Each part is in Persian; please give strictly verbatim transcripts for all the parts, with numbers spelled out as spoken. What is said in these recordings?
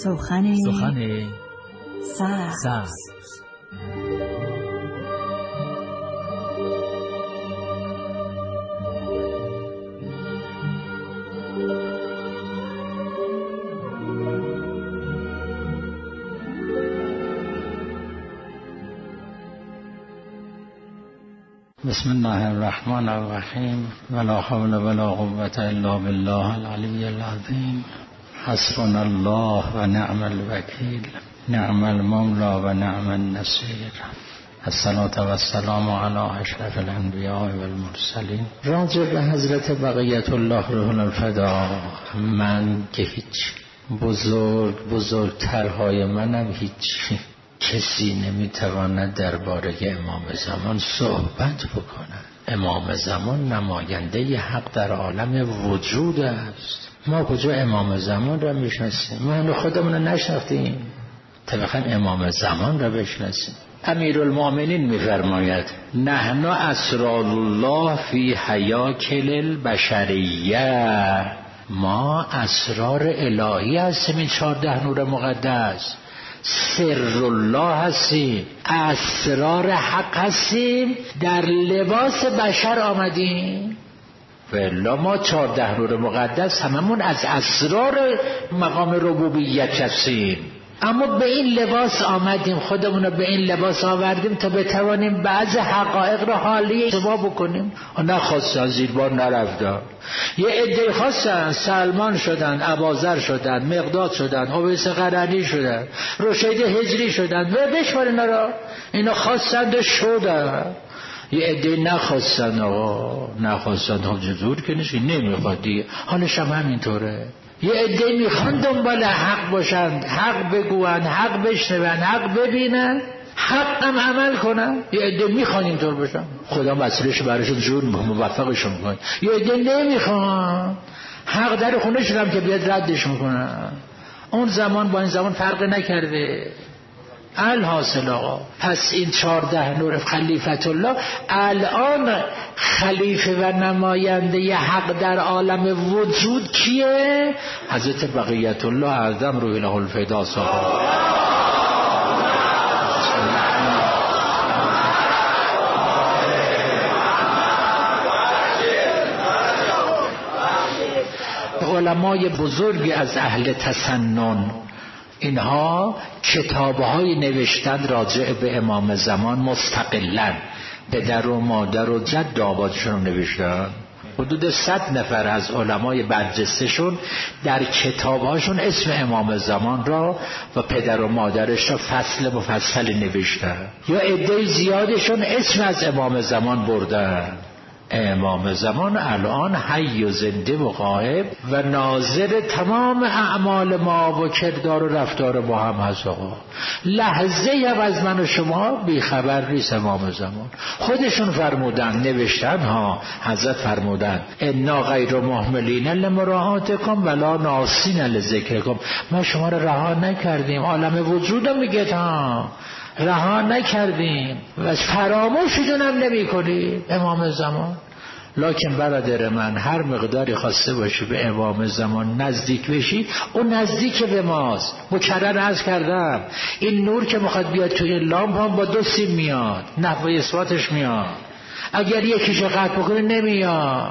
سخن سخن سبز. بسم الله الرحمن الرحیم ولا حول ولا قوة الا بالله العلی العظیم. حسبنا الله و نعم الوکیل، نعم المولا و نعم النصیر. الصلاة و السلام علی اشرف الانبیاء و المرسلین. راجع به حضرت بقیت الله روح الفدا، من که هیچ بزرگ بزرگترهای منم هیچ کسی نمیتواند درباره امام زمان صحبت بکنه. امام زمان نماینده ی حق در عالم وجود است. ما کجا امام زمان را میشناسیم؟ ما خودمون رو نشناختیم تا بخوایم امام زمان را بشناسیم. امیرالمؤمنین میفرماید نحن اسرار الله فی حیاکل البشریه، ما اسرار الهی هستیم. این چهارده نور مقدس سر الله هستیم، اسرار حق هستیم، در لباس بشر آمدیم. ولی ما چهارده نور مقدس هممون از اسرار مقام ربوبیت هستیم، اما به این لباس آمدیم، خودمون رو به این لباس آوردیم تا بتوانیم بعض حقایق را حالی شما بکنیم. نخواستن زیربار نرفتن، یه عده خواستن سلمان شدن، اباذر شدن، مقداد شدن، اویس قرنی شدن، رشید هجری شدن. و بشمار اینا را، اینا خواستند شدن. یه عده نخواستن، آقا نخواستن. ها جزور که نشی نمیخواد دیگه، حالش هم همینطوره. یه عده میخوان دنبال حق باشند، حق بگوین، حق بشنون، حق ببینن، حق هم عمل کنن. یه عده میخوان اینطور باشن، خدا مسئولش براشون جور موفقشون کنه. یه عده نمیخوان، حق در خونهشون هم که بیاد ردش میکنن. اون زمان با این زمان فرق نکرده. الحاصل آقا، پس این چهارده نور خلیفت الله الان خلیفه و نماینده ی حق در عالم وجود کیه؟ حضرت بقیت الله اعظم روح له الفدا صاحب. علمای بزرگی از اهل تسنن اینها کتاب‌های نوشتن راجع به امام زمان مستقلاً. پدر و مادر و جد آبادشون نوشتن. حدود صد نفر از علمای برجسته‌شون در کتاب‌هاشون اسم امام زمان را و پدر و مادرش را فصل مفصل نوشتن. یا عده زیادشون اسم از امام زمان بردن. امام زمان الان حی و زنده و غایب و ناظر تمام اعمال ما و کردار و رفتار ما هم هست. آقا لحظه هم از من و شما بیخبر نیست امام زمان. خودشون فرمودن، نوشتن ها، حضرت فرمودن انا غیر مهملین لمراعاتکم ولا ناسین لذکرکم. ما شما رو رها نکردیم، عالم وجود رو میگه ها، رها نکردیم و فراموشتون هم نمی کنیم امام زمان. لکن برادر من، هر مقداری خواسته باشی به امام زمان نزدیک بشی، اون نزدیک به ماست. مکرر عرض کردم این نور که میخواد بیاد توی این لامپ هم با دو سیم میاد، نحو اثباتش میاد. اگر یکیشو قطع بکنه نمیاد.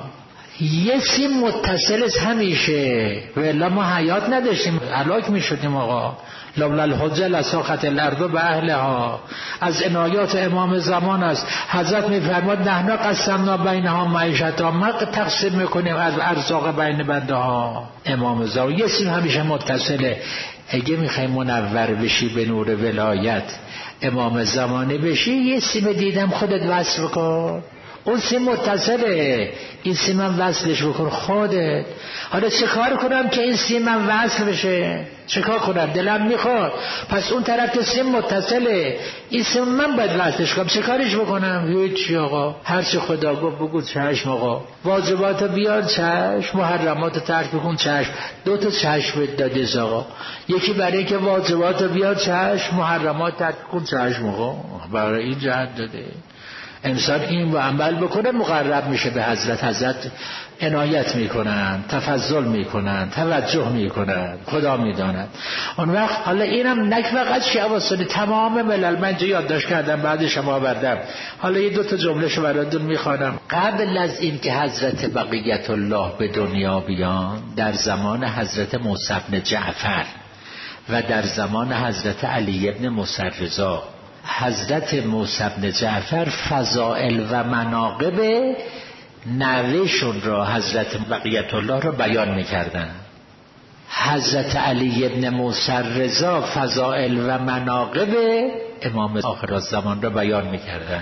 یه سیم متصل همیشه، ولی ما حیات نداشتیم، هلاک میشدیم. آقا لولا الحجه لساقط الارض به اهلها. از عنایات امام زمان است. حضرت میفرماد نحن قسمنا بینها معیشتها، ما تقسیم میکنیم از ارزاق بین بنده ها. امام زمان یه سیم همیشه متصله. اگه میخوای منور بشی به نور ولایت امام زمانی بشی، یه سیم دیدم خودت وصل کن. اون سیم متصله، این سیم هم وصلش بکن خودت. حالا چه کار کنم که این سیم هم وصل بشه؟ چه کار کنم؟ دلم میخواد. پس اون طرف که سیم متصله، این سیم من باید وصلش کنم. چه کارش بکنم؟ هیچی آقا، هر چی خدا گفت بگو چشم. آقا واجبات بیار چشم، محرمات ترک بکن چشم. دو تا چشم داده آقا، یکی برای که واجبات بیار چشم، محرمات ترک بکن چشم. آقا برای این جهت داده. انسان این رو عمل بکنه مقرب میشه به حضرت. حضرت عنایت میکنن، تفضل میکنن، توجه میکنن، خدا میداند. اون وقت حالا اینم نه فقط شیعه و سنی، تمام ملل. من جو یادداشت کردم بعد شما آوردم، حالا یه دو تا جملهشو براتون میخوانم. قبل از این که حضرت بقیت الله به دنیا بیان، در زمان حضرت موسی بن جعفر و در زمان حضرت علی بن موسی رضا، حضرت موسی بن جعفر فضائل و مناقب نوه‌شون را، حضرت بقیت الله را بیان میکردن. حضرت علی بن موسی رضا فضائل و مناقب امام آخرالزمان را بیان میکردن.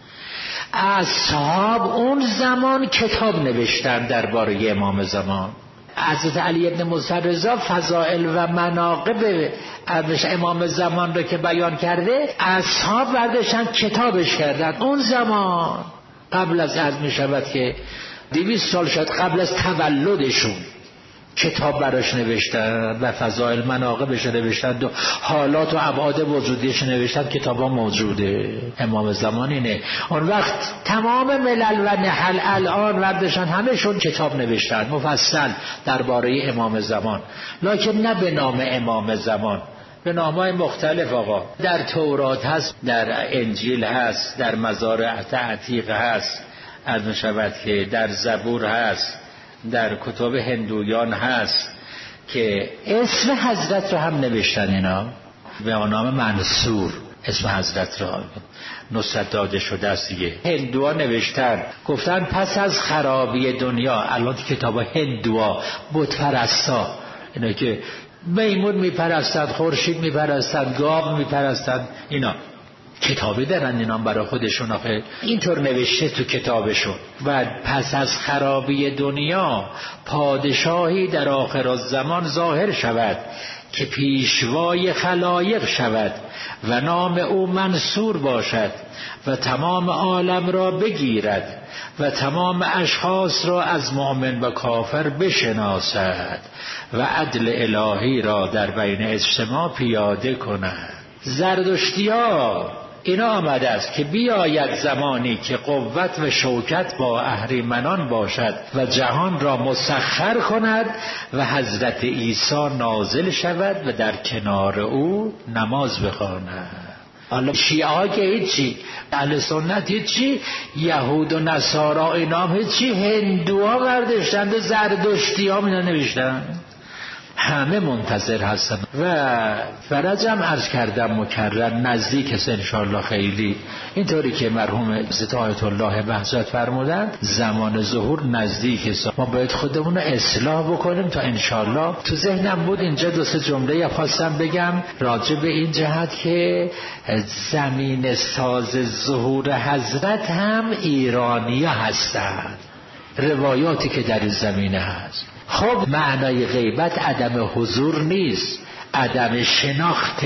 اصحاب اون زمان کتاب نوشتن درباره امام زمان. حضرت علی بن موسی رضا فضائل و مناقب امام زمان رو که بیان کرده، اصحاب برداشتن کتابش کردن. اون زمان قبل از عرض می شود که دویست سال شد قبل از تولدشون کتاب براش نوشتن و فضائل مناقبش نوشتن و حالات و ابعاد وجودیش نوشتن. کتاب ها موجوده. امام زمان اینه. اون وقت تمام ملل و نحل الان وردشن همهشون کتاب نوشتن مفصل درباره امام زمان، لکن نه به نام امام زمان، به نامهای مختلف. آقا در تورات هست، در انجیل هست، در مزارع عتیق هست، از میشود که در زبور هست، در کتب هندویان هست که اسم حضرت رو هم نوشتن. اینا به نام منصور اسم حضرت را نصرت داده شده است دیگه. هندوها نوشتن، گفتن پس از خرابی دنیا، الان کتاب هندوها بت پرستا، اینا که میمون میپرستند، خورشید میپرستند، گاو میپرستند، اینا کتابی دارن اینا برای خودشون. آخه اینطور نوشته تو کتابشون. و پس از خرابی دنیا پادشاهی در آخر الزمان ظاهر شود که پیشوای خلایق شود و نام او منصور باشد و تمام عالم را بگیرد و تمام اشخاص را از مؤمن و کافر بشناسد و عدل الهی را در بین اجتماع پیاده کند. زردشتی ها اینا آمده است که بیاید زمانی که قوت و شوکت با اهریمنان باشد و جهان را مسخر کند و حضرت عیسی نازل شود و در کنار او نماز بخواند. حالا شیعه ها که هیچی، اهل سنت هیچی، یهود و نصارا اینا هیچی، هندوها برداشتند و زردشتی ها اینا نوشتن. همه منتظر هستن و فرجم عرض کردم مکرر نزدیک است انشاءالله. خیلی اینطوری که مرحوم حضرت آیت الله بهزاد فرمودن زمان ظهور نزدیک است. ما باید خودمون رو اصلاح بکنیم تا انشاءالله. تو ذهنم بود اینجا دو سه جمله خواستم بگم راجع به این جهت که زمین ساز ظهور حضرت هم ایرانی هستند، روایاتی که در این زمینه هست. خب معنای غیبت عدم حضور نیست، عدم شناخت.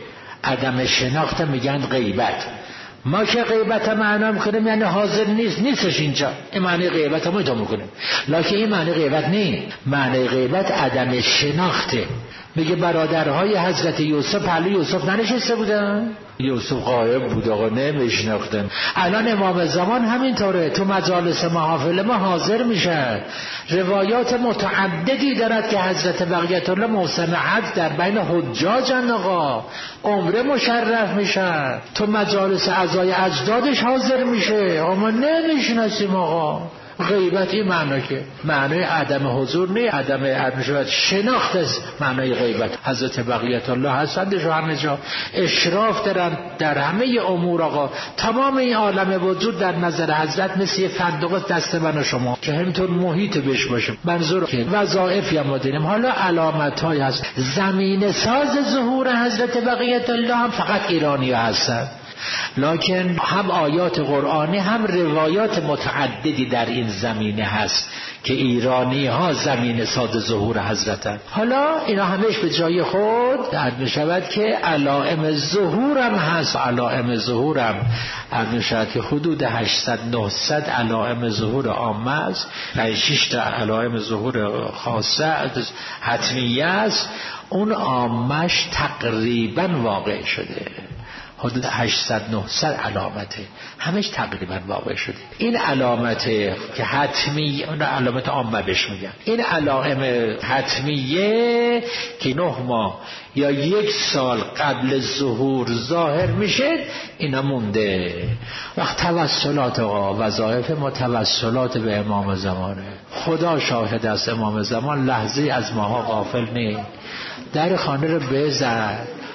عدم شناخت میگن غیبت. ما که غیبت معنا میکنیم یعنی حاضر نیست، نیستش اینجا، این معنی غیبت ما ادامه میکنیم، لکن این معنی غیبت نیست. معنی غیبت عدم شناخته. میگه برادرهای حضرت یوسف پهلوی یوسف ننشسته بودن؟ یوسف غایب بود آقا، نمیشناختن. الان امام زمان همینطوره، تو مجالس محافل ما حاضر میشن. روایات متعددی دارد که حضرت بقیت الله موسم حج در بین حجاجن آقا، عمره مشرف میشن، تو مجالس اعضای اجدادش حاضر میشه، اما نمیشناسیم آقا. غیبت این معنی که معنی عدم حضور نیست، عدم عدم شناخت است معنی غیبت. حضرت بقیت الله هستندش و همه جا اشراف دارن در همه امور آقا. تمام این عالم وجود در نظر حضرت مثل فندق دست من و شما که همینطور محیط بش باشه. منظور که وظایفی هم داریم. حالا علامت های هست. زمین ساز ظهور حضرت بقیت الله هم فقط ایرانی هستند، لکن هم آیات قرآنی هم روایات متعددی در این زمینه هست که ایرانی ها زمین ساز ظهور حضرتن. حالا اینا همش به جای خود عرض می شود که علائم ظهورم هست. علائم ظهورم عرض می شود که حدود هشتصد نهصد علائم ظهور عامه است، پنج شش تا علائم ظهور خاصه حتمیه است. اون عامش تقریبا واقع شده. حدود هشتصد نهصد علامته، همش تقریبا واقع شده. این علامته که حتمی، اون علامت عامه بهش میگن، این علائم حتمیه که نه ماه یا یک سال قبل ظهور ظاهر میشه، اینا مونده. وقت توسلات و وظایف متوسلات به امام زمانه. خدا شاهد است امام زمان لحظه از ماها غافل نیست. در خانه رو بزن،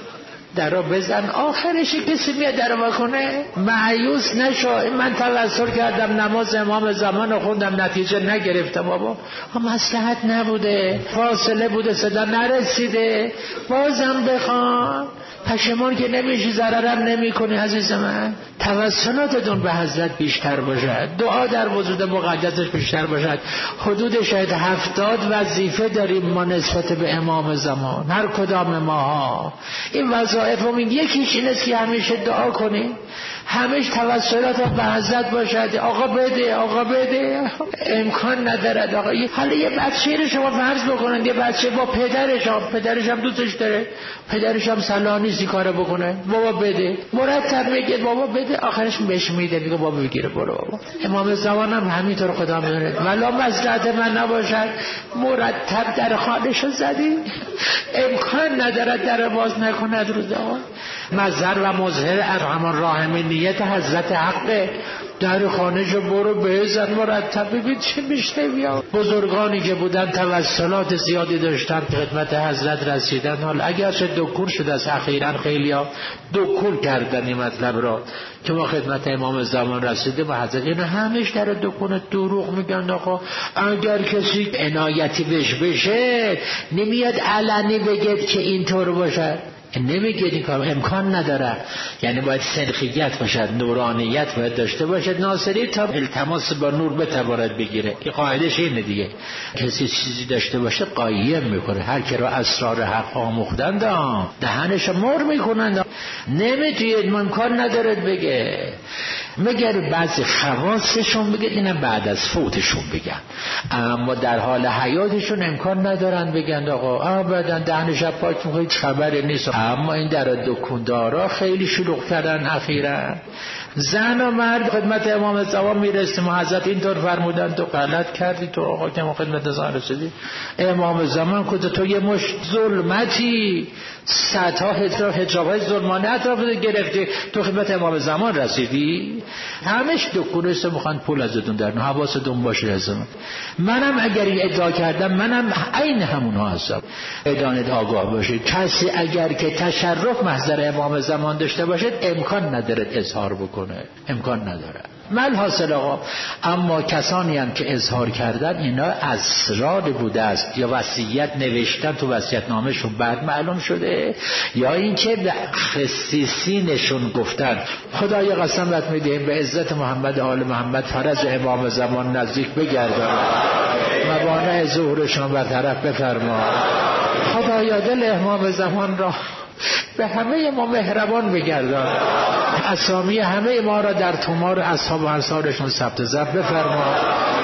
در رو بزن، آخرش کسی میاد در رو بکنه. مایوس نشو. من توسل کردم نماز امام زمان رو خوندم نتیجه نگرفتم، بابا مصلحت نبوده، فاصله بوده، صدا نرسیده، بازم بخوان. پشیمان که نمیشی، ضررم نمی کنی. عزیز من توسلاتتون به حضرت بیشتر باشد، دعا در وجود مقدسش بیشتر باشد. حدود شاید هفتاد وظیفه داریم ما نسبت به امام زمان، هر کدام ماها. این وظایفمون یکیش این است که همیشه دعا کنیم، همش توسلات به حضرت باشد. آقا بده، آقا بده. امکان ندارد آقا. حالا یه بچه رو شما فرض بکنن، یه بچه با پدرش هم پدرش هم دوستش داره، پدرش هم صلاح نیستی کارو بکنه، بابا بده، مرتب میگه بابا بده، آخرش بهش میده، میگه بابا بگیره برو بابا. امام زمان هم همینطور خدا میدونه. ولا مصلحت من نباشد مرتب در خانه‌شو زدی، امکان ندارد در باز نکند. روز آقا مظهر و مظهر ارحم الراحمین نیت حضرت حقه. در خانه‌شو برو بزن مرتب، ببین چه میشه. بیا بزرگانی که بودن توسلات زیادی داشتن که خدمت حضرت رسیدن. حالا اگر چه دکور شده از اخیراً خیلیا دکور کردن این مطلب را که ما خدمت امام زمان رسیده و حضرت، این همش در دکون دروغ میگن. آقا اگر کسی عنایتی بهش بشه نمیاد علنی بگید که اینطور باشه، نمیگه این کار امکان نداره. یعنی باید صدقیت باشد، نورانیت باید داشته باشد، ناصری تا التماس با نور بتواند بگیره. این قاعدش اینه دیگه. کسی چیزی داشته باشه قایم میکنه. هر کی رو اسرار حق آموختند دهنش مر میکنند. نمیتونید، امکان ندارد بگه. مگر بعضی خواصشون بگه، اینم بعد از فوتشون بگن، اما در حال حیاتشون امکان ندارن بگن آقا ابدا دهنش پاک میکنید خبری نیست. اما این در دکوندارا خیلی شلوغ کردن اخیراً. زن و مرد خدمت امام زمان میرسیم، حضرت اینطور فرمودن تو غلط کردی، تو آقا که ما خدمت زمان رسیدی. امام زمان کده تو یه مش ظلمتی صدها حجاب های ظلمانه اطراف گرفتی، تو خدمت امام زمان رسیدی. همش دکونه است میخوان پول ازتون درن. حواستون باشه از من. منم اگر ادعا کردم منم عین همونها هستم. بدانید آگاه باشید کسی اگر که تشرف محضر امام زمان داشته باشد امکان نداره اظهار بکنه، امکان نداره. من حاصل آقا. اما کسانی هم که اظهار کردن اینا اسرار بوده است، یا وصیت نوشتن تو وصیت نامشون بعد معلوم شده، یا اینکه به خصیصینشون گفتن خدای قسم بهت میدیم به عزت محمد آل محمد فرج امام زمان نزدیک بگردان، موانع ظهورشون برطرف بفرما. خدایا دل امام زمان را به همه ما مهربان بگردان، اسامی همه ما را در تومار اصحاب و انصارشون ثبت ضبط بفرما.